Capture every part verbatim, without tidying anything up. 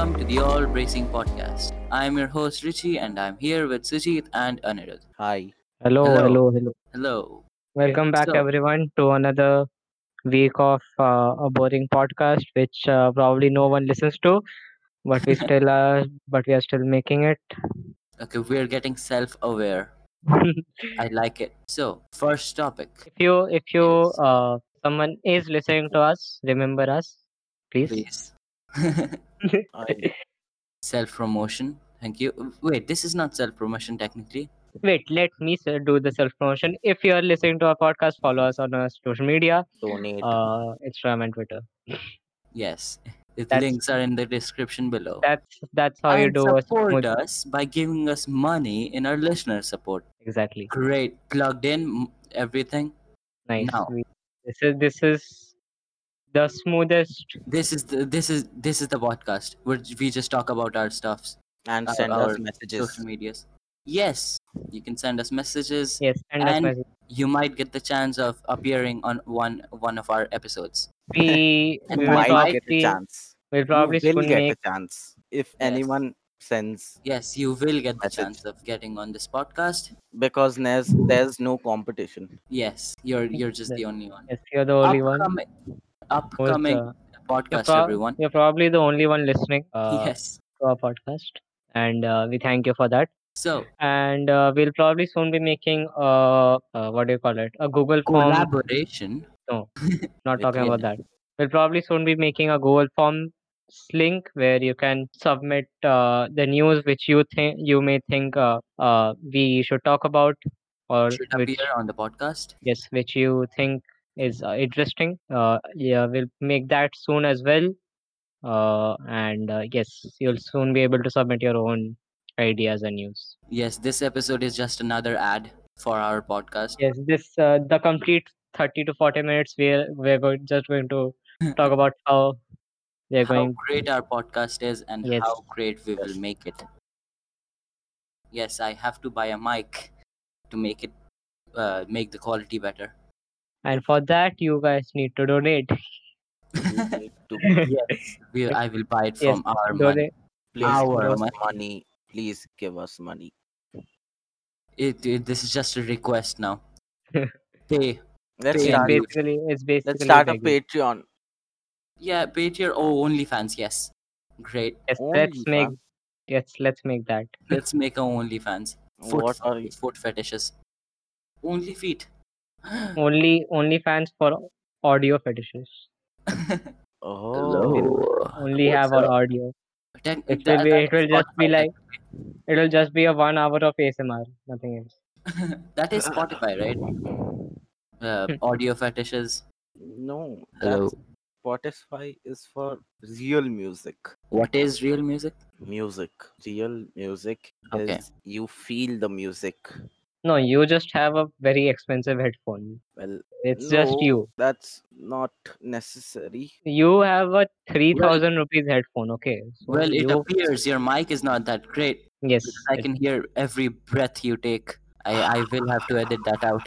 welcome to the All Bracing Podcast. I'm your host Richie and I'm here with Sujit and Anirudh. Hi. Hello, Hello. hello, hello. Hello. Welcome back, So, everyone, to another week of uh, a boring podcast, which uh, probably no one listens to, but we still are, but we are still making it. okay, we're getting self aware. I like it. So, first topic if you, if you, is uh, someone is listening to us, remember us, please. please I self promotion. Thank you. Wait, this is not self promotion technically. Wait, let me s- do the self promotion. If you are listening to our podcast, follow us on our social media, donate. uh, Instagram and Twitter. Yes, the That's links are in the description below. that's that's how you And do a support smooth. us by giving us money in our listener support. Exactly. Great. Plugged in m- everything. Nice. Now, We, this is this is the smoothest. this is the this is this is the podcast where we just talk about our stuffs, And our, send us our messages. social medias. Yes, you can send us messages, Yes, send us and message. you might get the chance of appearing on one one of our episodes. We And we You will that might might, get a probably chance. will You probably will soon get a make. chance if yes, anyone sends yes, you will get the message. chance of getting on this podcast. Because there's there's no competition. Yes, you're you're just Yes, the only one. yes, you're the only one Upcoming who's upcoming uh, you're podcast, pro- everyone. you're probably the only one listening uh Yes. to our podcast, and uh, we thank you for that. So And uh, we'll probably soon be making uh, uh what do you call it, a Google form. collaboration. No, not With talking whom? about that. We'll probably soon be making a Google Forms link where you can submit uh, the news which you think you may think uh, uh, we should talk about, or Should appear which on the podcast. yes, which you think is uh, interesting. Uh, yeah, we'll make that soon as well. Uh, and uh, yes, you'll soon be able to submit your own ideas and news. Yes, this episode is just another ad for our podcast. Yes, this uh, the complete thirty to forty minutes. We're we're going just going to talk about how they're How going. great our podcast is and Yes. how great we will Yes. make it. Yes, I have to buy a mic to make it uh, make the quality better. And for that, you guys need to donate. You need to Yes, we, If- I will buy it yes, from our money. donate. please Yes, give Our us don't. money. money. Please give us money. It, it, this is just a request now. Pay, Let's pay It's and start use. basically it's let's basically start a begging. Patreon. Yeah, pay to your oh OnlyFans. Yes, great. Yes, let's Only make fam. yes, let's make that. Let's make a OnlyFans. Foot What are you? foot fetishes. Only feet. Only only fans for audio fetishes. Oh, We'll Hello. only What's have our up? audio. Tech- It will that, be that it is will just be Spotify like technically. it will just be a one hour of A S M R, nothing else. That is Spotify, right? Uh, audio fetishes. no, Hello. that's Spotify is for real music. What is real music? Music. Real music Okay. is you feel the music. No, you just have a very expensive headphone. Well, It's just no, you. that's not necessary. You have a three Well, thousand rupees headphone. Okay, so well, it you appears your mic is not that great because yes, I it, can hear every breath you take. I, I will have to edit that out.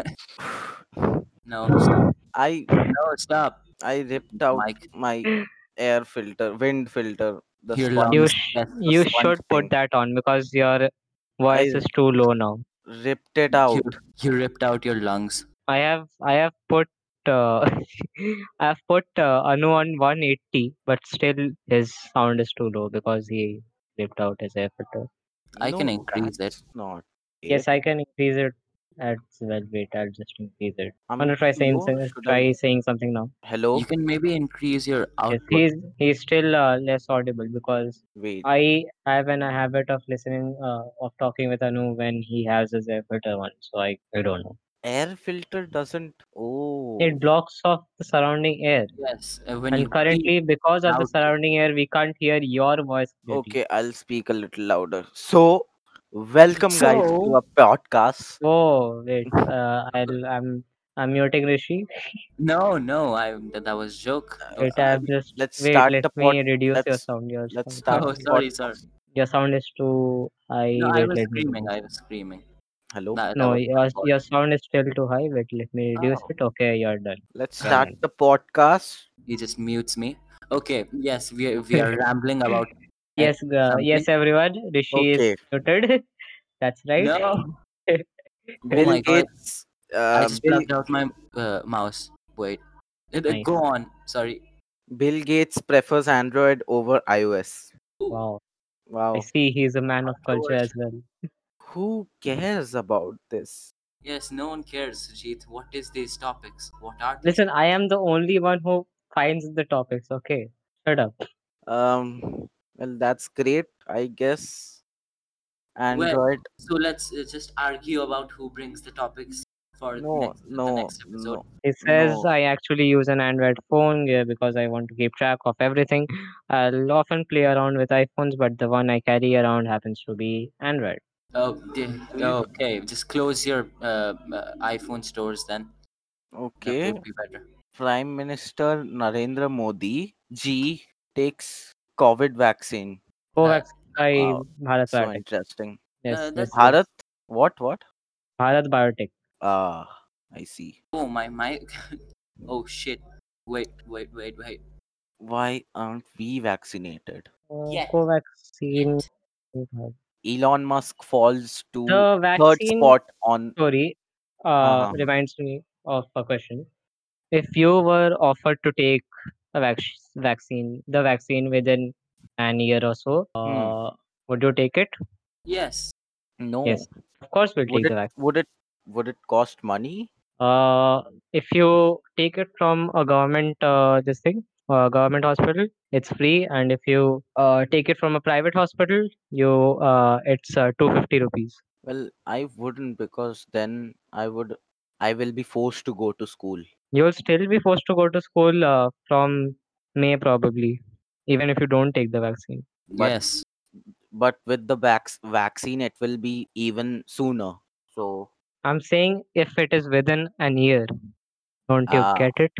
No, stop. I No, stop. I ripped out Mic, my air filter, wind filter, the your sponge, you lungs. sh- Yes, the you sponge should put thing. that on because your voice I is too low now. ripped it you out. you ripped out your lungs. I have I have put uh, I have put uh, Anu on one eighty, but still his sound is too low because he ripped out his air filter. I can No, increase it. that's not Yes, it. I can increase it. At well, wait, I'll just increase it. I'm I'm gonna try saying sure. some- Should I? try saying something now. You Hello? can maybe increase your Yes, output. he's he's still uh, less audible because Wait. I have an a habit of listening uh, of talking with Anu when he has his air filter on. So I I don't know. Air filter doesn't. It Oh, blocks off the surrounding air, Yes, uh, when and you breathe currently because of the loudly. surrounding air, we can't hear your voice clearly. okay. I'll speak a little louder. So, welcome, guys, to So a podcast. Oh wait, uh, I'll I'm I'm muting Rishi. no, no, I that, that was joke. Uh, Wait, Okay. I, I've just let's wait. start Let the pod. me reduce your Let's sound. Your let's sound, start Oh, the sorry, sorry. podcast. your sound is too No, high. I Wait, was let me screaming. reduce. I was screaming. Hello. That that No, was my your fault. your sound is still too high. Wait, let me reduce Oh, it. Okay, you're done. Let's You're start done. the podcast. he just mutes me. Okay, yes, we we are rambling about uh, Yes, uh, something. yes, everyone. Rishi is Okay. muted. That's right. No. Oh Bill my god, Gates. I Uh, just Bill plugged out my uh, mouse. Wait. Uh, uh, Nice. Go on. Sorry. Bill Gates prefers Android over iOS. Ooh, Wow. I Wow. see he's a man of culture as controversial. well. Who cares about this? Yes, no one cares, Jeet. What is these topics? What are these? Listen, I am the only one who finds the topics. Okay. Shut up. Um, well, that's great, I guess. Well, Android. so let's uh, just argue about who brings the topics for No, next the no, next episode. no, He says no. I actually use an Android phone, yeah, because I want to keep track of everything. I'll often play around with iPhones, but the one I carry around happens to be Android. Oh, the- okay. Just close your uh, uh, iPhone stores then. That Okay. would be better. Prime Minister Narendra Modi G takes COVID vaccine. Uh, Covax by Wow, Bharat so Biotech. interesting. uh, Yes, yes, that's Bharat, yes. what, what? Bharat Biotech. Ah, I see. oh my my. Oh shit. Wait, wait, wait, wait. Why aren't we vaccinated? Uh, Yet, Covaxin. yet. Elon Musk falls to The third vaccine spot on. story uh, Haha. reminds me of a question. If you were offered to take a vac- vaccine, the vaccine within an year or so, Hmm. uh, would you take it? Yes. No. Yes, of course we'll Would take it? the vaccine. Would it? Would it cost money? Uh, if you take it from a government, uh, this thing, uh, government hospital, it's free, and if you uh, take it from a private hospital, you uh, it's uh, two hundred fifty rupees. Well, I wouldn't because then I would. I will be forced to go to school. You'll still be forced to go to school uh, from May probably, even if you don't take the vaccine. But Yes. but with the vac- vaccine, it will be even sooner. So, I'm saying if it is within an year, don't you uh, get it?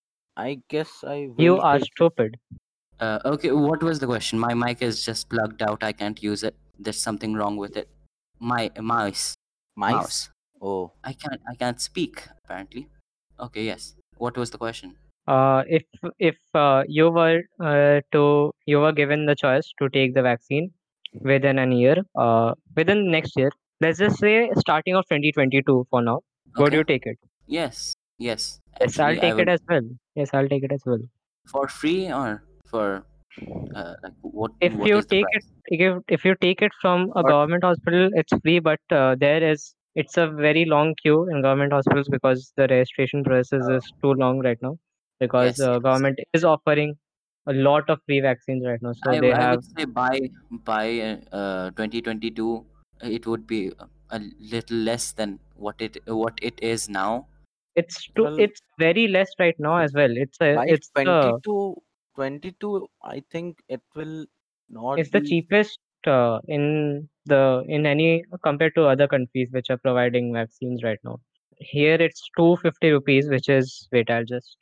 I guess I You will are take it. stupid. Uh, okay. What was the question? My mic is just plugged out. I can't use it. There's something wrong with it. My mouse. Mice? Mouse. Oh, I can't. I can't speak. Apparently. Okay. Yes. What was the question? Uh, if if uh, you were uh, to you were given the choice to take the vaccine within an year, uh, within next year, let's just say starting of twenty twenty-two for now, would Okay. you take it? Yes. Yes. Yes, I'll Actually, I take it would as well. Yes, I'll take it as well. for free or for uh, like what? If What you is the take it, price? if, if you take it from a but government hospital, it's free, but uh, there is it's a very long queue in government hospitals because the registration process Oh, is too long right now. Because yes. uh, Yes. government is offering a lot of free vaccines right now, so I, they w- I have would say by by uh, twenty twenty-two it would be a little less than what it what it is now. it's too well, it's very less right now as well. It's a by it's the twenty-two, twenty-two, I think it will not it's the be. cheapest uh, in the in any compared to other countries which are providing vaccines right now. Here it's two hundred fifty rupees, which is wait, I'll just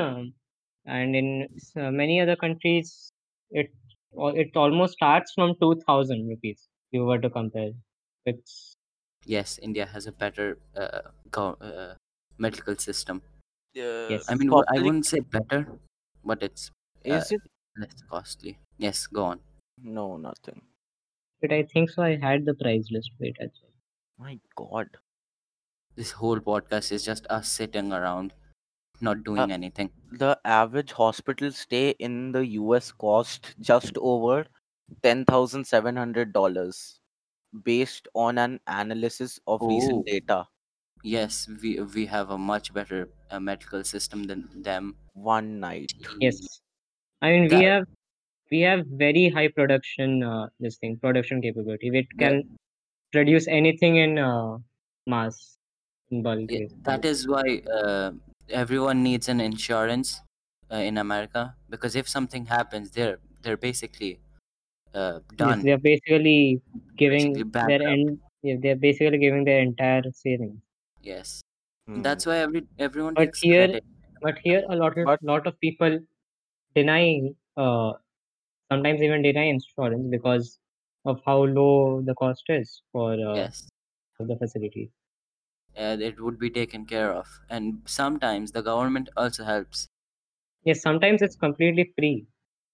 and in s- uh, many other countries, it al- it almost starts from two thousand rupees. If you were to compare, it's Yes, India has a better uh, go, uh, medical system. Uh, I yes. mean, w- I public. wouldn't say better, but it's uh, Is it? less costly. Yes, go on. No, nothing. But I think so. I had the price list. Wait, I'll check. My God. This whole podcast is just us sitting around, not Uh, doing anything. the average hospital stay in the U S cost just over ten thousand seven hundred dollars based on an analysis of recent Oh, data. yes, we we have a much better uh, medical system than them. One night. Gee, Yes, I mean we that have we have very high production uh, this thing production capability. It the can produce anything in uh, mass in bulk Yeah, basically. that is why uh, everyone needs an insurance uh, in America because if something happens, they're they're basically uh, Yes, done, they are basically basically giving their bankrupt. end. Yeah, they are basically giving their entire savings. Yes, Hmm. that's why every everyone But takes here, credit. but here, a lot of But lot of people deny, uh, sometimes even deny insurance because of how low the cost is for uh, Yes, the facilities. uh, it would be taken care of, and sometimes the government also helps. Yes, sometimes it's completely free.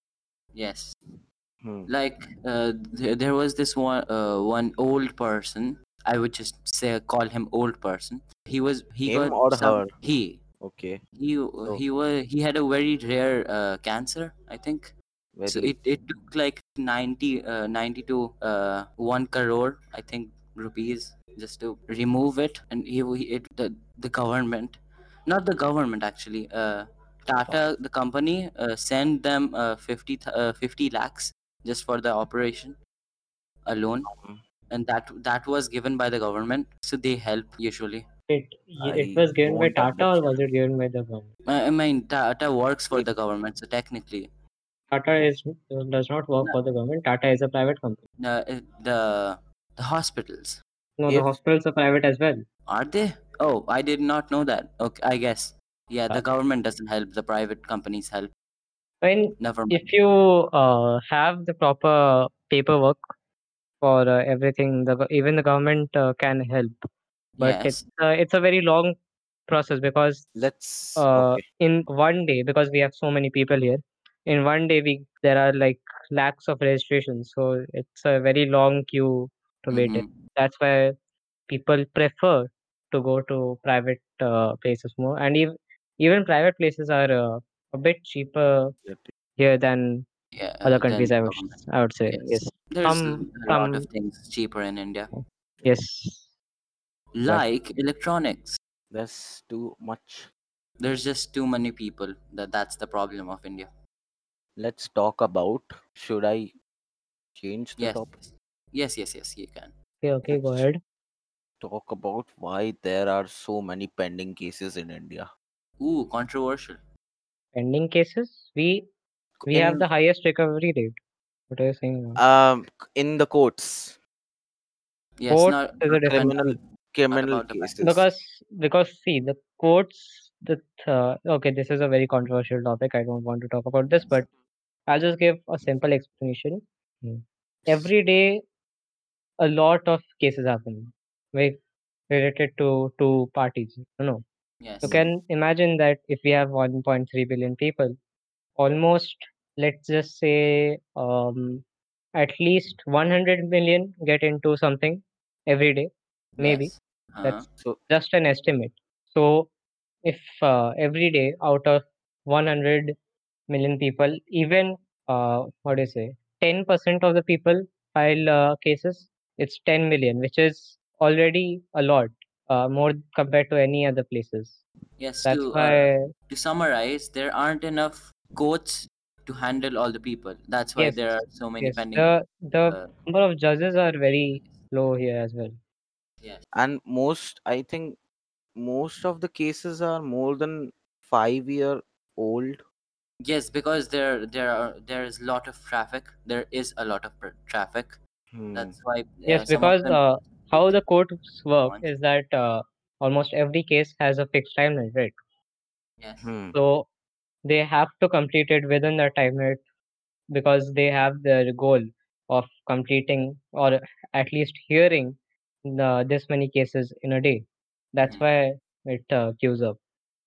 Yes. Hmm. Like uh, th- there was this one uh, one old person. I would just say call him old person. He was he got Him or some her? he Okay. he So he was he had a very rare uh, cancer, I think. So very it, it took like ninety uh, ninety to uh, one crore, I think, rupees just to remove it. And he, he- it the, the government, not the government actually, uh, Tata the company uh, sent them uh, fifty th- uh, fifty lakhs just for the operation alone. um, And that that was given by the government, so they help usually. It it I was given by don't Tata or was understand. it given by the government? I I mean, Tata works for It, the government, so technically, Tata is does not work no, for the government. Tata is a private company. no, it- the the hospitals. No, the if hospitals are private as well. Are they? Oh, I did not know that. Okay, I guess. Yeah, Uh, the government doesn't help, the private companies help. when Never if mind. you uh, have the proper paperwork for uh, everything, the go- even the government uh, can help. But it's Yes. uh, it's a very long process because let's uh, okay. in one day, because we have so many people here, in one day we there are like lakhs of registrations, so it's a very long queue to wait in. Mm-hmm. That's why people prefer to go to private uh, places more, and even even private places are uh, a bit cheaper Let it- here than Yeah, other uh, countries. then I would government. I would say Yes. yes. There's l- Some a lot of some things cheaper in India, yes, but like electronics. That's too much. There's just too many people. That that's the problem of India. Let's talk about. Should I change the Yes. topic? Yes, yes, yes, you can. okay, okay, go Let's ahead. talk about why there are so many pending cases in India. Ooh, controversial. Pending cases, we we have In the highest recovery rate. What are you saying now? um in the courts, Yes, Court not is the a not different about criminal thing not criminal about the bank. cases. because because see the courts the uh, okay, this is a very controversial topic. I don't want to talk about this, Yes. but I'll just give a simple explanation. Hmm. Every day, a lot of cases happen like related to two parties. No, no. You Yes. Hmm. can imagine that if we have one point three billion people, almost let's just say um, at least one hundred million get into something every day. Maybe Yes. Uh-huh. that's So just an estimate. So if uh, every day out of one hundred million people, even uh, what do you say, ten percent of the people file uh, cases, it's ten million, which is already a lot, uh, more compared to any other places. Yes, That's to uh, why, to summarize, there aren't enough courts to handle all the people. That's why yes, there are so many yes, pending. the the Uh, number of judges are very low here as well. yes, and most I think most of the cases are more than five year old. yes, because there there are there is a lot of traffic. There is a lot of pr- traffic. Hmm. That's why Yes, uh, some of because them uh, how take the courts work months. is that uh, almost every case has a fixed timeline, right? Yes, Hmm. So they have to complete it within that time limit because they have the goal of completing or at least hearing the, this many cases in a day. That's hmm why it uh, queues up.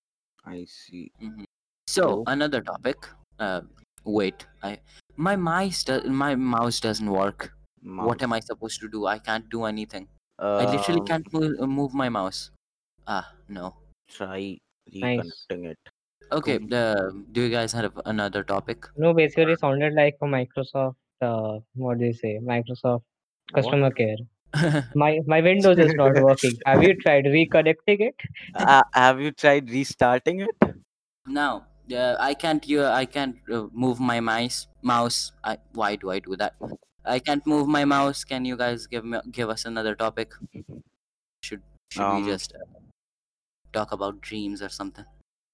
I see. hmm So So another topic. Uh, wait, I my mouse do, my mouse doesn't work. What am mouse. I supposed to do? I can't do anything. I literally Um, can't move, move my mouse. Ah, no. try Nice. reconnecting it. Okay, To uh, do you guys have another topic? No, basically sounded like a Microsoft, uh, what do you say, Microsoft what? customer care. My my Windows is not working. Have you tried reconnecting it? Uh, have you tried restarting it? Now, uh, I can't. You, I can't uh, move my mouse. Mouse. I, why do I do that? I can't move my mouse. Can you guys give me give us another topic? Should should we Um. just uh, talk about dreams or something?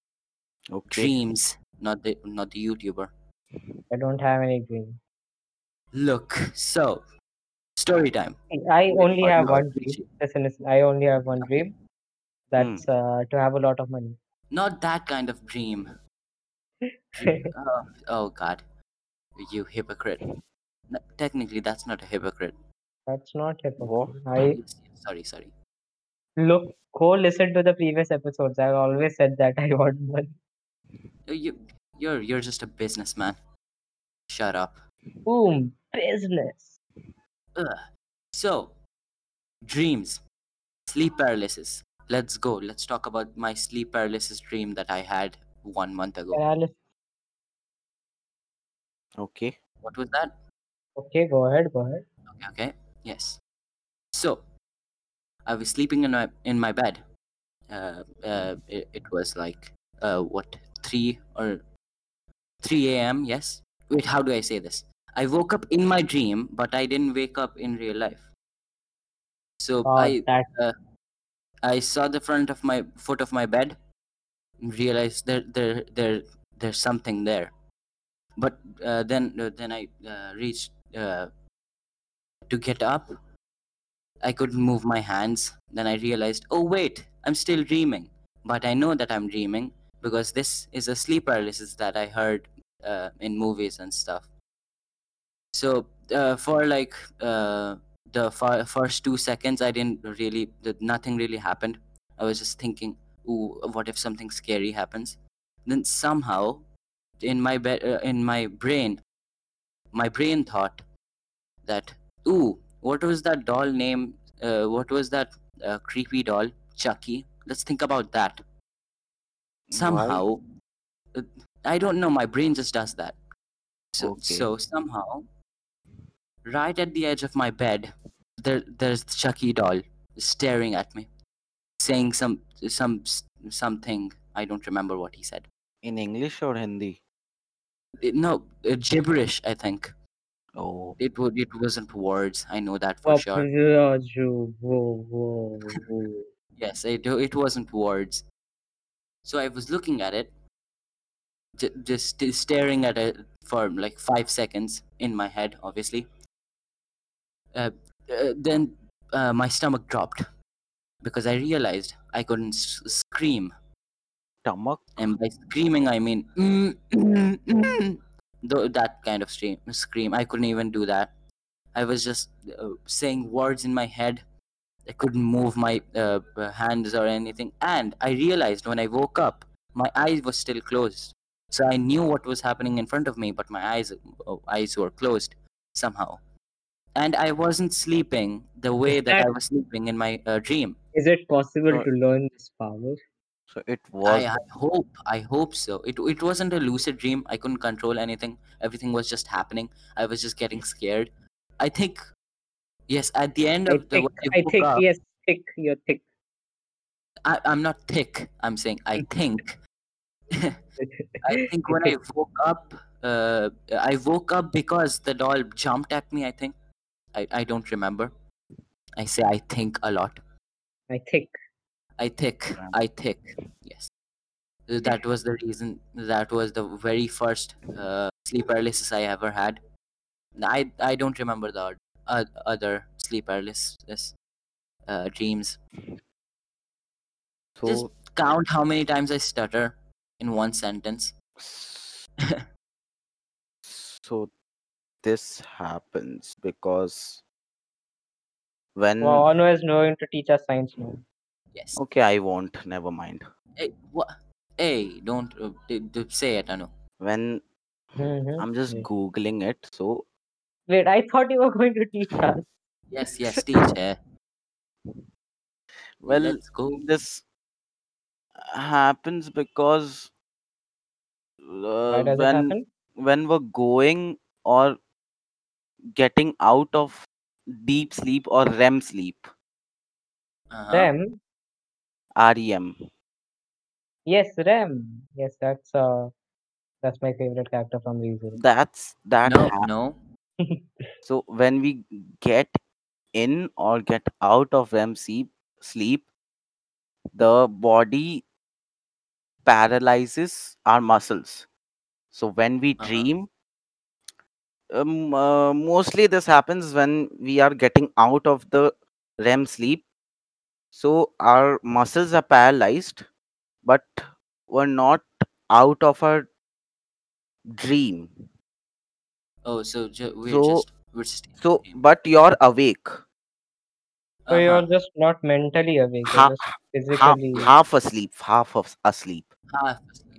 Okay. Dreams, not the not the YouTuber. I don't have any dream. Look, so story time. I With only have yours, one dream. Rishi. Listen, listen. I only have one Okay. dream. Hmm. That's uh, to have a lot of money. Not that kind of dream. Dr- oh, oh God, you hypocrite. N- technically, that's not a hypocrite. That's not What? hypocrisy. I Yes, yes, sorry, sorry. look, go listen to the previous episodes. I've always said that I want money. Uh, You You're you're just a businessman. Shut up. Boom, business. Ugh. So, dreams, sleep paralysis. Let's go. Let's talk about my sleep paralysis dream that I had one month ago. Paralysis. Okay. What was that? Okay, go ahead, go ahead. Okay, okay. Yes. So, I was sleeping in my in my bed. Uh, uh, it, it was like uh, what three or three a m. Yes. Wait, how do I say this? I woke up in my dream, but I didn't wake up in real life. So Uh, I that uh, I saw the front of my foot of my bed, and realized there there there there's something there. But uh, then uh, then I uh, reached uh, to get up. I couldn't move my hands. Then I realized, oh wait, I'm still dreaming. But I know that I'm dreaming because this is a sleep paralysis that I heard uh, in movies and stuff. So uh, for like uh, the fir- first two seconds, I didn't really, th- nothing really happened. I was just thinking, ooh, what if something scary happens? Then somehow, in my be- uh, in my brain, my brain thought that, ooh, what was that doll name? Uh, what was that uh, creepy doll? Chucky. Let's think about that. Why? Somehow, uh, I don't know. My brain just does that. So Okay. so somehow, right at the edge of my bed, there there's the Chucky doll staring at me, saying some some something. I don't remember what he said. In English or Hindi? It- no, uh, gibberish. I think Oh, it would. It wasn't words. I know that for sure. Papajaju. Whoa, whoa, whoa. Yes, it it wasn't words. So I was looking at it, j- just st- staring at it for like five seconds in my head, obviously. Uh, uh, then uh, my stomach dropped because I realized I couldn't s- scream. stomach. And by screaming, I mean mm, mm, mm, Tho- that kind of stream, scream. I couldn't even do that. I was just uh, saying words in my head. I couldn't move my uh, uh, hands or anything. And I realized when I woke up, my eyes were still closed. So I knew what was happening in front of me, but my eyes uh, eyes were closed somehow. And I wasn't sleeping the Is way that that I was sleeping in my uh, dream. is it possible So, to learn this power? so it I, was. I hope, I hope so. It it wasn't a lucid dream. I couldn't control anything. Everything was just happening. I was just getting scared. I think yes. At the end I of the think when I I woke think up, yes, thick, you're thick. I, I'm not thick. I'm saying I think. I think You're when I thick. woke up, uh, I woke up because the doll jumped at me. I think. I, I don't remember. I say I think a lot. I think. I think. um, I think. Yes. That was the reason. That was the very first uh, sleep paralysis I ever had. I I don't remember the oth- oth- other sleep paralysis uh, dreams. Just So, count how many times I stutter in one sentence. so this happens because Wow, when. Anu is going to teach us science now. Yes. Okay, I won't. Never mind. Hey, what? Hey, don't uh, d- d- say it, Anu. When I'm just Mm-hmm. googling it. So, Wait, I thought you were going to teach us. Yes, yes, teach. Eh? well, Let's go. this happens because uh, Why does it when happen? when we're going or getting out of deep sleep or R E M sleep, Uh huh. REM? R E M. Yes, REM. Yes, that's uh that's my favorite character from ReZero. That's that No, ha- no. so when we get in or get out of R E M sleep, sleep, the body paralyzes our muscles. So when we Uh huh. dream, um, uh, mostly this happens when we are getting out of the R E M sleep. So our muscles are paralyzed, but we're not out of our dream. Oh, so ju- we're So just we're just in so the game. but you're awake. So Uh you're huh. just not mentally awake, you're Half just half physically. half asleep, half of asleep. Half asleep.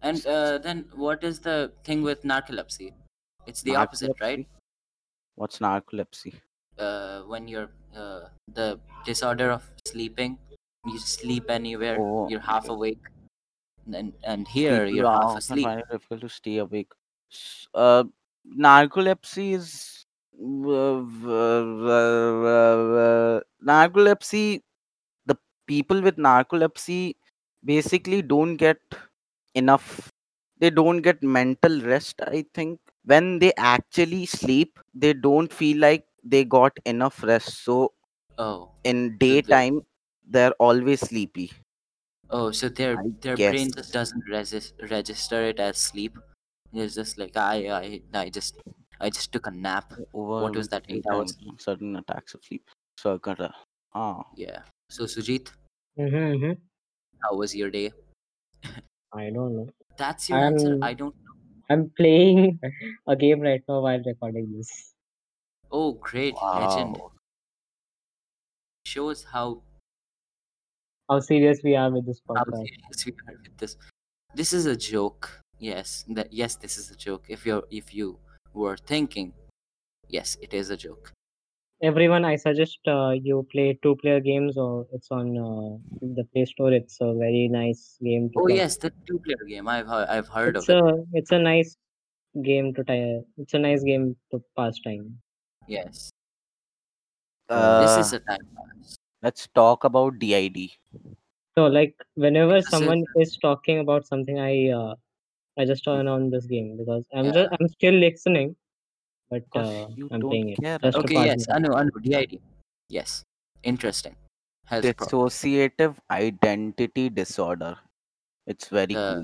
And uh, then what is the thing with narcolepsy? It's the opposite, right? Narcolepsy? What's narcolepsy? Uh, when you're uh, the disorder of sleeping, you sleep anywhere, Oh, you're half awake, and and here people you're half often asleep. find it difficult to stay awake. S- Uh, narcolepsy is uh, v- v- v- narcolepsy. The people with narcolepsy basically don't get enough. They don't get mental rest. I think when they actually sleep, they don't feel like they got enough rest. So Oh, in so the daytime, they're always sleepy. oh, so their I their guess brain just doesn't resist, register it as sleep. It's just like I I I just I just took a nap. What was overwhelming that? eight Eight hours, hours? sudden attacks of sleep. So I gotta, ah, Yeah. So Sujit, Mm-hmm, mm-hmm. how was your day? I don't know. That's your answer. I'm I don't. I'm playing a game right now while recording this. Oh, great legend. wow. Shows how How serious we are with this how podcast. serious we are with this. This is a joke. Yes, that yes, this is a joke. If you're if you were thinking, yes, it is a joke. Everyone, I suggest uh, you play two-player games, or it's on uh, the Play Store. It's a very nice game to Oh play. yes, the two-player game. I've heard, I've heard It's of it. a it's a nice game to tie. It's a nice game to pass time. Yes, this So is Uh, a time pass. let's talk about D I D. so like whenever Because it, someone is talking about something, I uh, I just turn on this game because I'm just yeah. I'm still listening, but Because uh, you I'm don't playing it care just to Okay. actually. pass Yes, the time. Anu, Anu, D I D. Yes, interesting. Health problem. Dissociative identity disorder. It's very Uh, cool.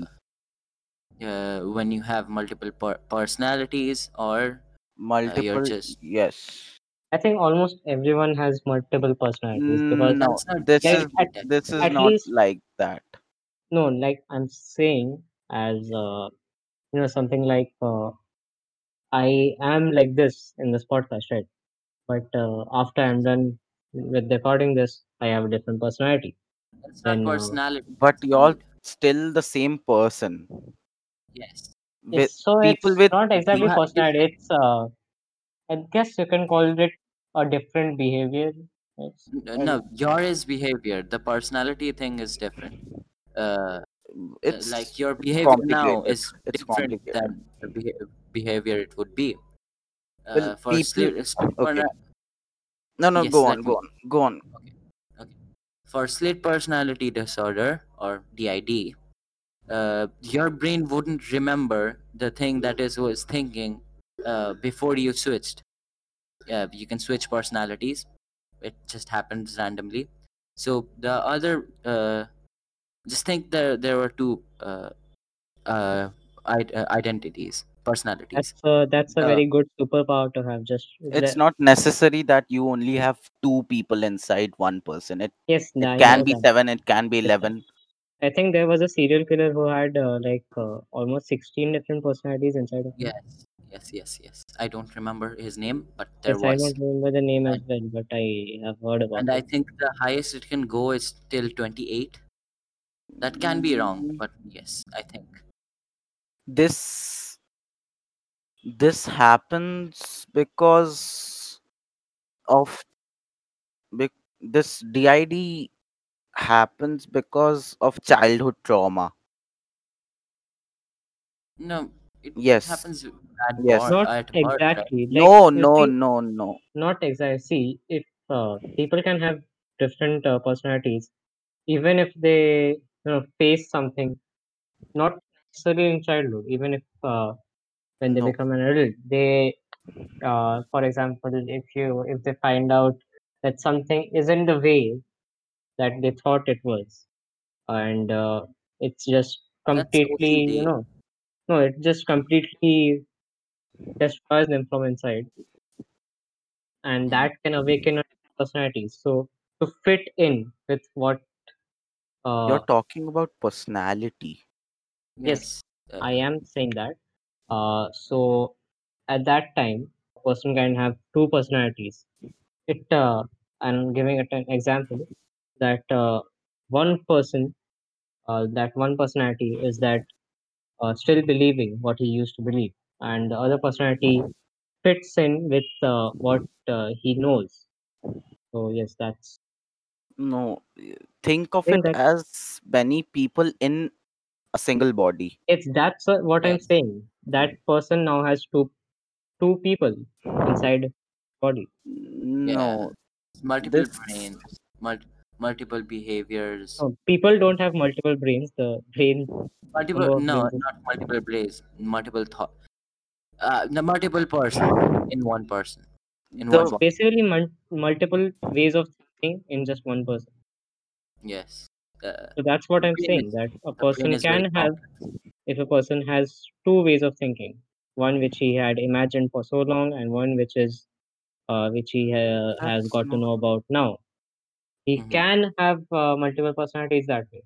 uh, when you have multiple per- personalities, or uh, you're Multiple, just yes. I think almost everyone has multiple personalities because Mm, no, that's not this like is exactly at, that. this is at not least like that. no, like I'm saying as uh, you know something like uh, I am like this in this podcast, right? But uh, after I'm Yes, done with recording this, I have a different personality. that's not Then uh, personality. But That's you're mood. still the same person. Yes, With it's so people it's with not you exactly have personality. different. It's uh, I guess you can call it a different behavior. It's, n- and No, your is behavior. The personality thing is different. Uh, uh, it's like your it's behavior now complicated. is It's different complicated. than the beha- behavior it would be. Well, Uh, for people. sleep, sleep Okay. perna- No, no. yes, Go on. let Go me. on. Go on. Okay, okay. For slate personality disorder, or D I D, uh, your brain wouldn't remember the thing that is was thinking uh, before you switched. Uh, you can switch personalities. It just happens randomly. So the other, uh, just think there there were two uh, uh, I- uh, identities, personalities. that's a that's a Uh, very good superpower to have. Just It's the not necessary that you only have two people inside one person. It yes, it I can know be that. seven. It can be Yes, sir. eleven. I think there was a serial killer who had uh, like uh, almost sixteen different personalities inside of him. yes, yes, yes, yes. I don't remember his name, but there Yes, I was. don't remember the name as And, well, but I have heard about and I it. think the highest it can go is till twenty-eight. That can be wrong, Mm, but yes, I think. This this happens because of bec- this D I D happens because of childhood trauma. No, it, it Yes, happens at yes. birth, Not at birth, right? exactly. Like No, you no, see, no, no. not exactly. See, if uh, people can have different uh, personalities, even if they you know face something, not necessarily in childhood, even if uh, when they No. become an adult, they, uh, for example, if you if they find out that something isn't the way that they thought it was, and uh, it's just That's completely, you O C D. know, no, it just completely destroys them from inside, and Hmm. that can awaken a personality. So to fit in with what, You're uh, talking about personality. yes, Yes. I Uh, am saying that. Uh, so at that time, a person can have two personalities. It, uh, I'm giving it an example that uh, one person, uh, that one personality is that uh, still believing what he used to believe, and the other personality fits in with uh, what uh, he knows. So yes, that's No, y- think I of think it that as many people in a single body. it's that's uh, what I'm Yes. saying. That person now has two two people inside body. Yeah. No, Multiple this brains, mul- multiple behaviors, No, people don't have multiple brains. The brain multiple number of no, brains is not multiple brains, multiple thought, uh, the multiple person in one person, in one it's the body. basically mul- multiple ways of thinking in just one person. Yes. Uh, So that's what the I'm brain saying. is That a the brain person is very can have, complex. if a person has two ways of thinking, one which he had imagined for so long, and one which is uh, which he ha- has that's got to not. know about now. He Hmm. can have uh, multiple personalities that way.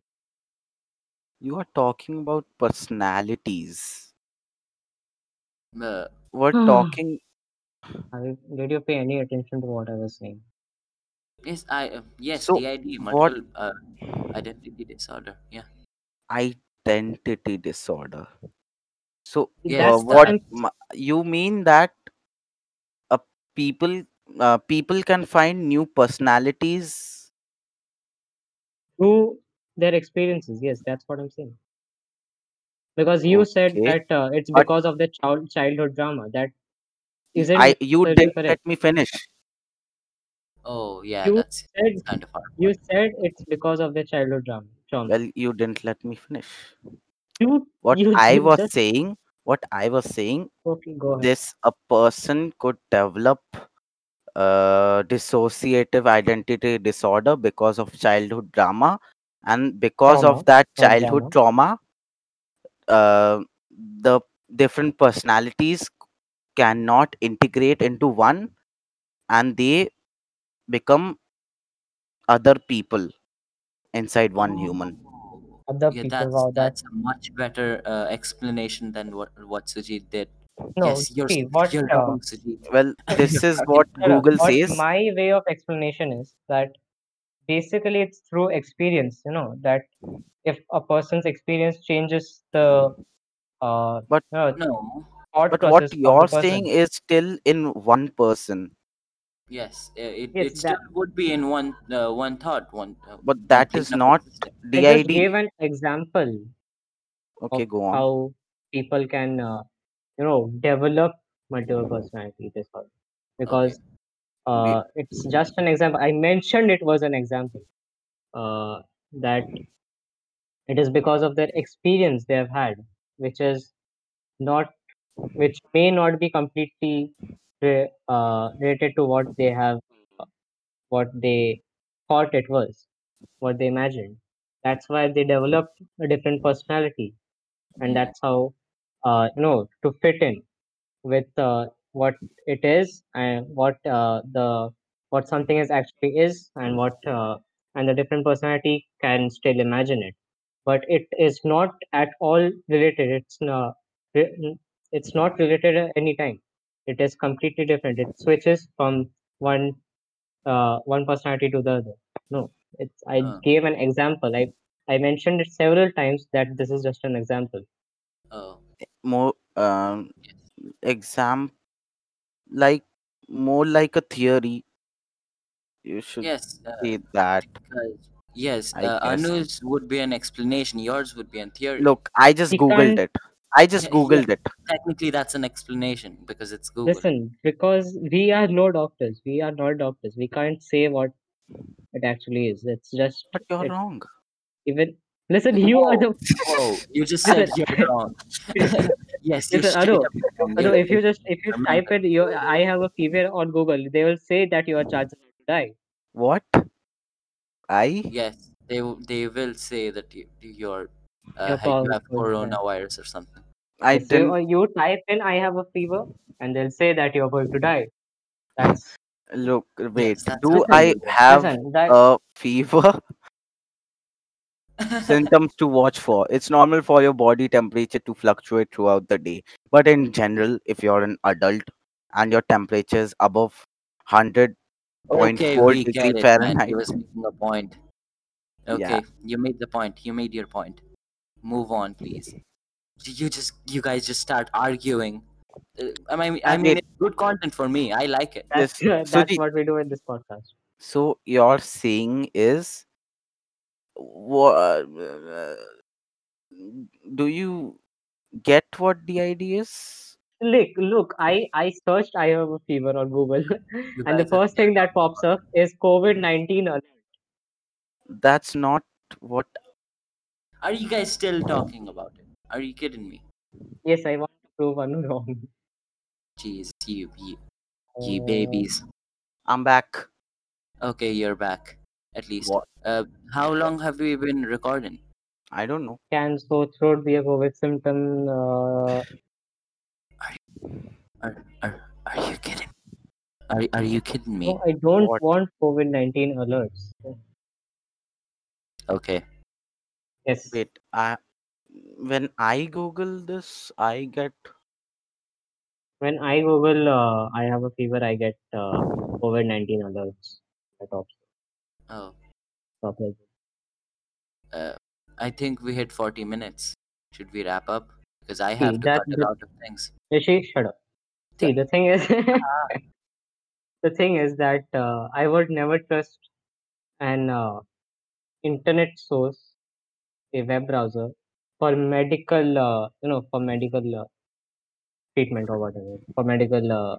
You are talking about personalities. Uh, We're talking. I, did you pay any attention to what I was saying? yes, I uh, yes, So D I D, what multiple uh, identity disorder. Yeah. identity disorder? So uh, That's Yes, what what that. I'm. m- you mean that uh, people uh, people can find new personalities? Through their experiences. Yes, that's what I'm saying. Because you said Okay, that uh, it's but because of the child childhood drama. That y- isn't I you necessarily didn't correct. let me finish. Oh, yeah, You that's said it's kind of hard you one. said it's because of the childhood drama. Trauma. Well, you didn't let me finish. You What you I you was just saying, what I was saying, okay. Go ahead. this a person could develop uh, dissociative identity disorder because of childhood drama, and because of Trauma, that not childhood drama. trauma, uh, the different personalities cannot integrate into one, and they become other people inside one human. Oh, Other yeah, people. that's Wow, that that's a much better uh, explanation than what what Sujit did. no. Yes, you're See what you're uh, wrong, Sujit. Well, You're this is fucking what no, no, wrong. Google what says. my way of explanation is that basically it's through experience. You know that if a person's experience changes the uh, But uh No. thought but what process of the you're saying person. is still in one person. Yes, uh, it Yes, it that still would be in one uh, one thought, one uh, But one that thing is of the not system. I just D I D. gave an example of Okay, go on. how people can uh, you know develop multiple personality disorder Okay. because We, uh, it's just an example. I mentioned it was an example uh, that it is because of their experience they have had, which is not which may not be completely re- uh, related to what they have what they thought it was, what they imagined. That's why they developed a different personality, and Mm, that's how uh, you know to fit in with uh, what it is and what uh, the what something is actually is and what uh, and the different personality can still imagine it, but it is not at all related. It's not re- it's not related at any time. It is completely different. It switches from one uh, one personality to the other. No, it's I uh, gave an example. I I mentioned it several times that this is just an example. oh, more um, yes. exam like more like a theory. You should Yes, uh, say that. because yes, I uh, guess. Anu's would be an explanation. Yours would be in theory. Look, I just We googled can't it. I just Yeah, googled it. technically that's an explanation because it's Google. listen because we are no doctors. We are not doctors. We can't say what it actually is. It's just But you're it wrong. even listen. You are Whoa, the whoa! You just said listen. you're wrong. Yes, you're Listen, straight Anu, up wrong. Anu, You're, if you just if you you're type mental. in your I have a fever on Google, they will say that your chances are to die. What? I? Yes, they w- they will say that you you're uh, You're ha- you probably have going to die. coronavirus or something. I Yes, you didn't. or you type in I have a fever, and they'll say that you're going to die. That's Look, wait. Yes, that's Do listen, I actually have listen. That a fever? what. Symptoms to watch for. It's normal for your body temperature to fluctuate throughout the day. But in general, if you're an adult and your temperature is above Okay, one hundred point four we degree get it, man. He Fahrenheit, was making a point. yeah, Okay, you made the point. You made your point. Move on, please. You just you guys just start arguing. Uh, I mean, I That's mean, Wait, it's good content for me. I like it. that's yes, that's Sujit. what we do in this podcast. So you're saying is what? Do you get what the idea is? Look, look, I I searched I have a fever on Google, You and the guys are first still thing that talking pops about up is COVID nineteen alert. That's not what. it. Are you guys still talking about it? Are you kidding me? Yes, I want to prove one wrong. Jeez, you you, you Uh, babies. I'm back. Okay, you're back. At least. What? Uh, how long have we been recording? I don't know. can sore throat be a COVID symptom? Uh, Are are are, are you kidding? Are are you kidding no, me? I don't What? want COVID nineteen alerts. Okay. Yes, Wait. I when I Google this, I get when I Google uh, I have a fever, I get uh, COVID nineteen alerts. That top Oh. top like Uh, I think we hit forty minutes. Should we wrap up? Because I See have to that cut a the lot of things. Rishi, shut up. T- See the thing is the thing is that uh, I would never trust an uh, internet source, a web browser, for medical, uh, you know, for medical uh, treatment or whatever, for medical. Uh,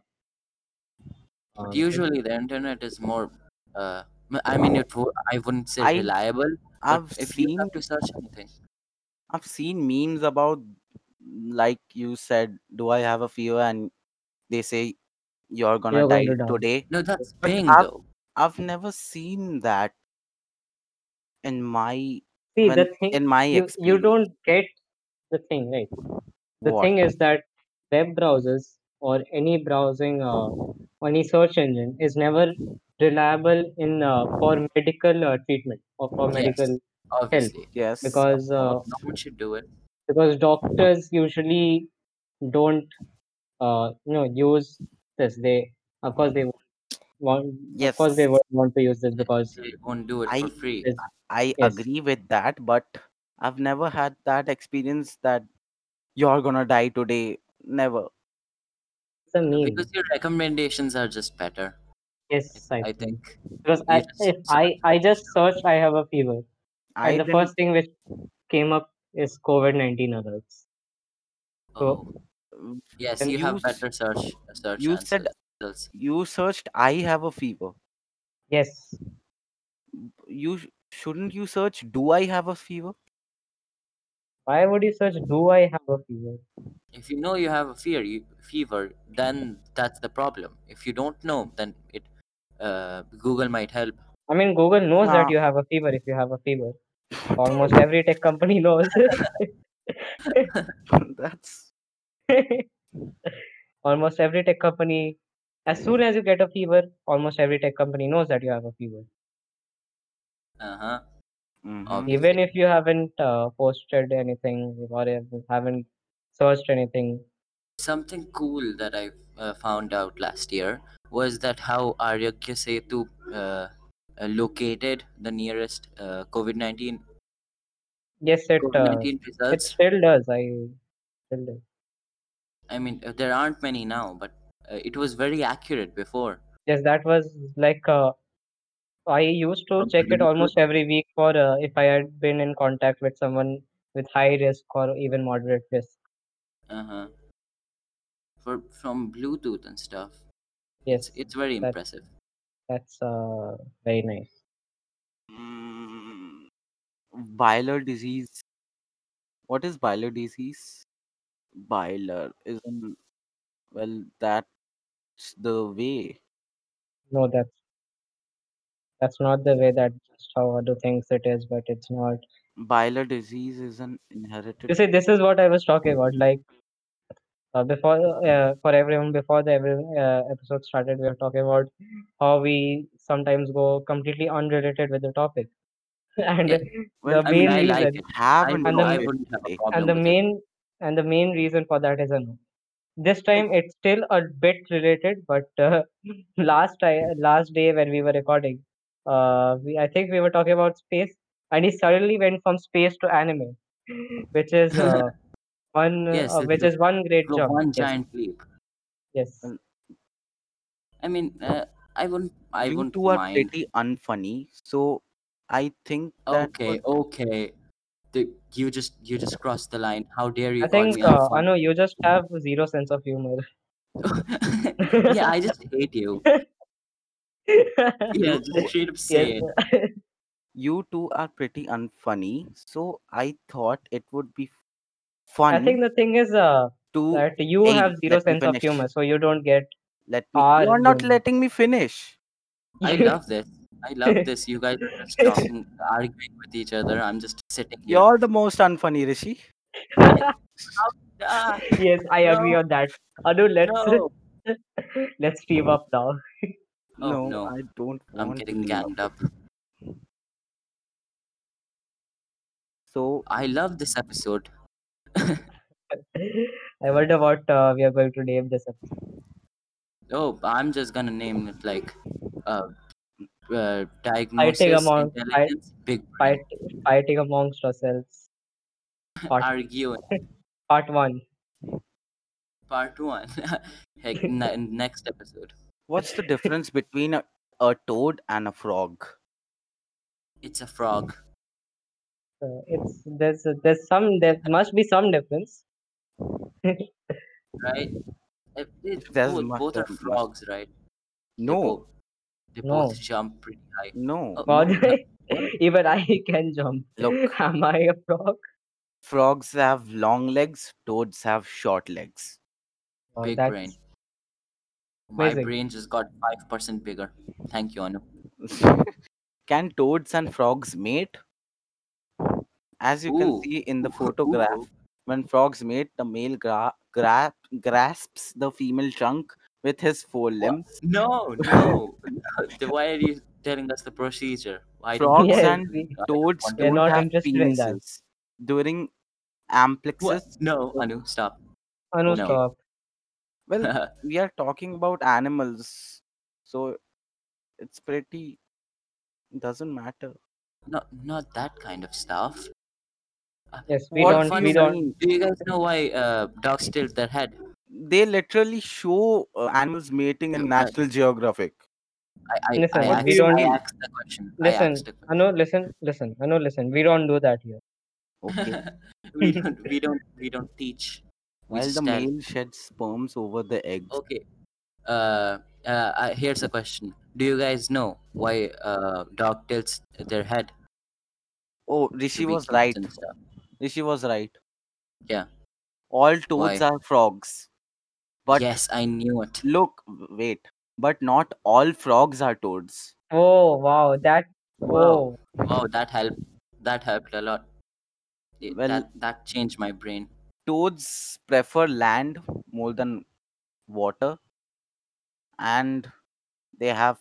But uh, usually the internet is more. Uh, m- I mean, it. wo- I wouldn't say I reliable, but I've if you have seen to search anything, I've seen memes about, like you said, do I have a fever? And they say you're gonna you're going to die die. today. no, that's But Bing I've though. I've never seen that in my See the when thing, in my you you experience. don't get the thing right. The What? thing is that web browsers or any browsing uh, or any search engine is never reliable in uh, for medical uh, treatment or for medical Yes, help obviously, Yes, of because uh, course. no one should do it. because doctors usually don't uh, you know use this. They of course they want of course they Yes, would want to use this They, because they won't do it for I free. it's, I yes, agree with that, but I've never had that experience that you're gonna die today. Never. it's a Uh, because meme. your recommendations are just better. I, Yes, I I think think because you I just if search I for I just searched I have a fever and I the didn't. first thing which came up is COVID nineteen alerts. So oh yes, When you you have s- better search search you said answers results. you searched, I have a fever. yes, You sh- shouldn't you search, do I have a fever? why would you search do I have a fever? If you know you have a fear, you, fever, then that's the problem. If you don't know, then it uh, Google might help. I mean, Google knows that Nah, you have a fever if you have a fever. Almost every tech company knows. that's Almost every tech company, as soon as you get a fever, almost every tech company knows that you have a fever. Uh huh. hmm Even Obviously. if you haven't uh, posted anything or if you haven't searched anything. Something cool that I uh, found out last year was that how Aryogya Setu uh, uh, located the nearest uh, COVID nineteen Yes, it COVID uh, nineteen it results. still does. I still do. I mean, uh, there aren't many now, but uh, it was very accurate before. Yes, that was like uh, I used to From check it Bluetooth. almost every week for uh, if I had been in contact with someone with high risk or even moderate risk. Uh huh. For from Bluetooth and stuff. It's Yes, it's very that impressive. that's uh, very nice. mm, Byler disease. What is Byler disease? Byler isn't, well, that's the way. No, that's that's not the way that just how other things it is, but it's not. Byler disease is an You inherited. see, this is what I was talking about. Like uh, before, uh, for everyone, before the every uh, episode started, we were talking about how we sometimes go completely unrelated with the topic, and Yeah. Well, the I mean, main I we like reason, it. I have a and would the I m- topic wouldn't have a today. and problem the with it. main and the main reason for that is a no. This Like, time it's still a bit related, but uh, last I last day when we were recording, uh, we I think we were talking about space, and he suddenly went from space to anime, which is uh, one, Yes, uh, it's which the, is one great the jump. one Yes, giant leap. yes. Well, I mean, uh, I wouldn't I you wouldn't two are mind. pretty unfunny, so I think that Okay, was okay. The, you just you just crossed the line. How dare you I call think, me uh, unfunny? Anu, you just have zero sense of humor. Yeah, I just hate you. Yeah, you just two straight up Yes. say it. you two are pretty unfunny. So I thought it would be I think fun the thing is, uh, to that you hey, have zero let me sense of finish. humor, so you don't get Let me. our You're not humor. letting me finish. I You, love this. I love this. You guys are just talking, arguing with each other. I'm just sitting here. You're the most unfunny, Rishi. I, how, ah, yes, I agree no, on that. Anu, let's no. let's team up now. Oh No, no, I don't I'm want to getting team up ganged with up. you. So I love this episode. I wonder what uh, we are going to name this episode. Oh, I'm just gonna name it like uh, uh Fighting diagnosis, among fight, intelligence, big fight, brain, fighting amongst ourselves. Part arguing. part one. Part one. Heck, ne- next episode. what's the difference between a, a toad and a frog? It's a frog, Uh, it's there's there's some there must be some difference. right? It, it, There's both must both there are must frogs, right? They both no they both No, jump pretty high. no Oh, God, no. what? even I can jump. Look, Am I a frog? frogs have long legs, toads have short legs. Oh, Big brain. that's My amazing. brain just got five percent bigger. Thank you, Anu. Can toads and frogs mate? As you can Ooh, see in the ooh, ooh. photograph, when frogs mate, the male gra- gra- grasps the female trunk with his What? forelimbs. No, no. The- Why are you telling us the procedure? I don't Frogs want Yes, to. and we I don't toads want we to are don't do not have that. interested in that. penises. During What? amplexus, No, so- Anu, stop. Anu, No. okay, stop. well, we are talking about animals, so it's pretty, doesn't matter. Not not that kind of stuff. Uh, Yes, we fun, What do don't fun we you fact. don't. mean? Do you guys know why uh, dogs tilt their head? They literally show uh, animals mating Uh, in uh, National Geographic. I, I, I What Listen, do we asked you don't I mean? asked the question. I listen. asked the Anu, question. listen, listen. Anu, listen. We don't do that here. Okay. we don't we don't we don't teach. We While the just tell. male sheds sperms over the eggs. Okay. Uh, uh, uh, here's a question. Do you guys know why uh dog tilts their head Oh, to Rishi be was cute right. and stuff? Rishi was right. Yeah. All toads Why? are frogs. But Yes, I knew it. look, w- wait. But not all frogs are toads. Oh wow, that Wow. oh Wow, that helped. That helped a lot. It, Well, that that changed my brain. toads prefer land more than water, and they have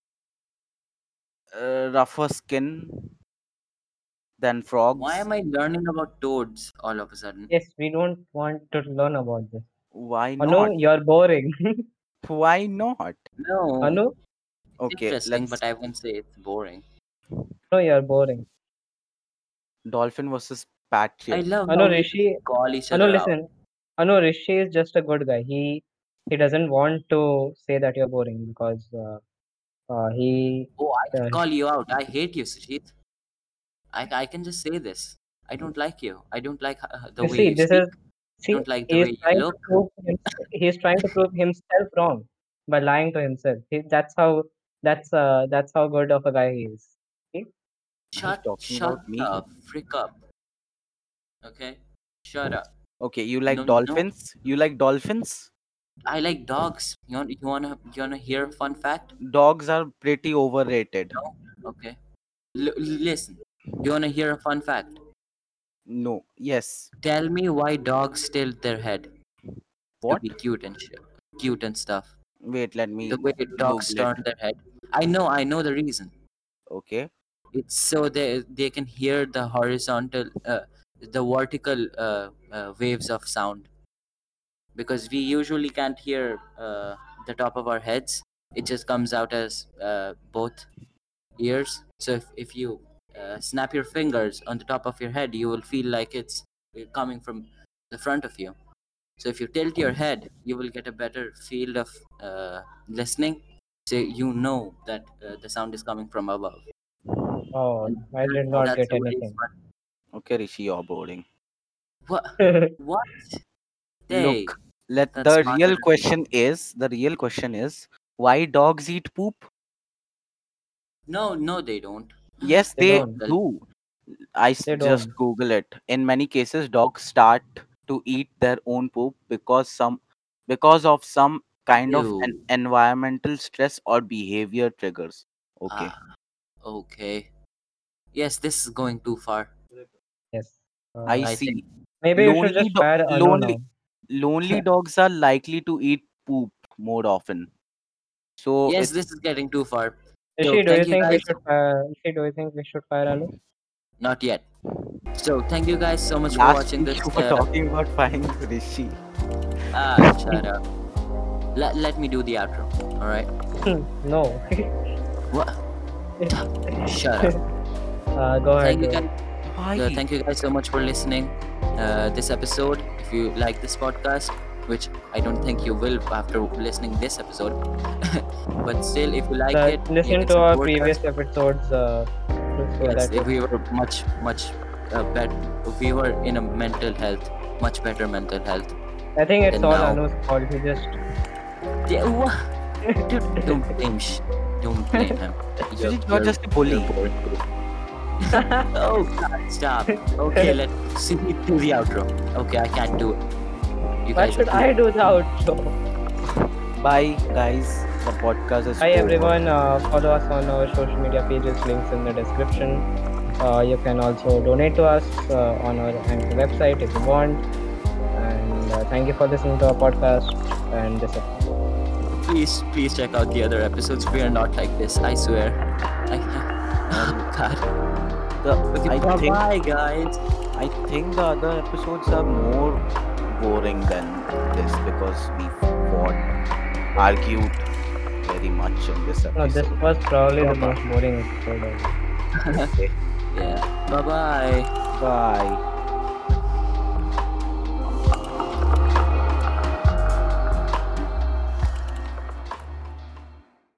uh, rougher skin than Why frogs. am I learning about toads all of a sudden? yes, we don't want to learn about this. Why Anu, not? you're boring. Why not? No, Anu, it's Okay, interesting, let's but I won't say it's boring. no, you're boring. dolphin versus I Patriot. love Anu, how you just Rishi, call each Anu, other out. listen. Anu, Rishi is just a good guy. He he doesn't want to say that you're boring because uh, uh, he Oh, I uh, can call you out. I hate you, Sushit. I, I can just say this. I don't like you. I don't like uh, the you way see you this speak. is I see don't like the he is way you trying to look. prove him, he is trying to prove himself wrong by lying to himself. He, that's how that's uh that's how good of a guy he is. See? Are you Shut, talking shut about me? the frick up. Okay? Shut up. Okay, you No, like no. dolphins? You like dolphins? I like dogs. You want, you wanna, you wanna hear a fun fact? Dogs are pretty overrated. No? Okay. L- listen. You wanna hear a fun fact? No. Yes. Tell me why dogs tilt their head to What? be cute and shit, cute and stuff. Wait, let The me way dogs Google it. turn their head. I know, I know the reason. Okay. It's so they they can hear the horizontal, uh, the vertical uh, uh, waves of sound, because we usually can't hear uh, the top of our heads. It just comes out as uh, both ears. So if, if you uh, snap your fingers on the top of your head, you will feel like it's uh, coming from the front of you. So if you tilt your head, you will get a better field of uh, listening. So you know that uh, the sound is coming from above. Oh, And I that, did not that's get a very anything. fun. Okay, Rishi, you're boring. What? What? Hey, Look, let that's the smarter real than me. question is the real question is why dogs eat poop? No, no, they don't. Yes, They they don't. do. I s- They just don't. Google it. In many cases, dogs start to eat their own poop because some because of some kind of an Ew. environmental stress or behavior triggers. Okay, Ah, okay. Yes, this is going too far. Yes. I Uh, I think. see. maybe you should Lonely just do- fire Anu lonely now. lonely dogs are likely to eat poop more often. So Yes, it's this is getting too far. So Rishi, do you thank you think we guys. should fire? Rishi, do you think we should fire Anu? Not yet. So thank you guys so much for last watching week this. you were Uh, talking about finding Rishi. ah, shut up. Let, let me do the outro. All right. No. What? Shut up. uh, go ahead, Thank you do guys. it. Why? Uh, thank you guys so much for listening. Uh, this episode. If you like this podcast, which I don't think you will after listening this episode, but still, if you like Uh, it, you listen can to our support us. previous episodes uh, to see Yes, that. if we were much much uh, better, we were in a mental health, much better mental health I think it's than all now. Anu's fault. He just. Yeah, wha- Dude, don't blame sh- don't blame him. You're Suji, you're you're just a you're bully. bored too. Oh God, stop. Okay, let's see do the outro. Okay, I can't do it. You Why guys should are too. I do the outro? Bye, guys. The podcast is Hi over. everyone, uh, follow us on our social media pages, links in the description. Uh, you can also donate to us uh, on our Anchor website if you want. And uh, thank you for listening to our podcast and this episode. Please, please check out the other episodes. We are not like this. I swear. I, oh God. The, Okay, I bye think bye, guys. I think the other episodes are more boring than this because we fought, argued very much in this No, this episode. was probably the Bye-bye. most boring episode ever. Okay, Yeah. Bye bye. bye.